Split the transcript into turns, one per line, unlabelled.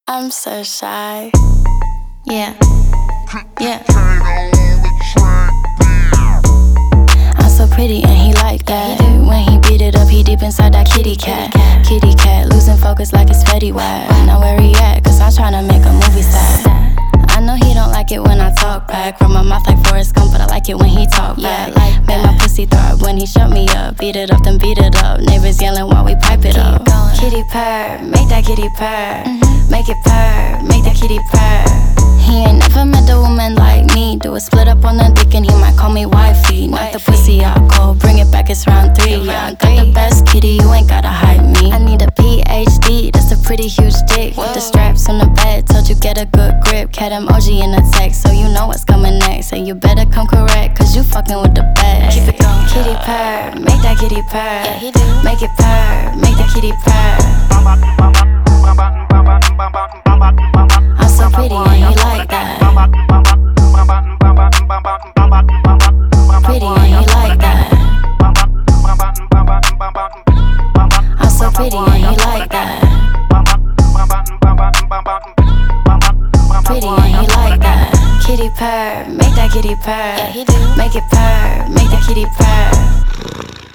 I'm so shy.
Yeah.
I'm so pretty and he like that. When he beat it up, he deep inside that kitty cat. Kitty cat, losing focus like it's Fetty Wap. Now where he at? Cause I'm tryna make a movie set. I know he don't like it when I talk back. Run my mouth like Forrest Gump, but I like it when he talk back. Make my pussy throb when he shut me up. Beat it up, then beat it up. Neighbors yelling while we pipe it up. Kitty purr, make that kitty purr. Make it purr, make that kitty purr. He ain't never met a woman like me. Do a split up on the dick and he might call me wifey. Knock the pussy out cold, bring it back, it's round 3. Yeah, I got the best kitty, you ain't gotta hype me. I need a PhD, that's a pretty huge dick. With the straps on the bed, told you get a good grip. Cat emoji in the text, so you know what's coming next. And you better come correct, cause you fucking with the best. Keep it going. Kitty purr, make that kitty purr. Yeah, he do. Make it purr, make that kitty purr. I'm so pretty and he like that. Pretty and he like that. I'm so pretty and he like that. Pretty and he like that. Kitty purr, make that kitty purr. Yeah, he do. Make it purr, make that kitty purr.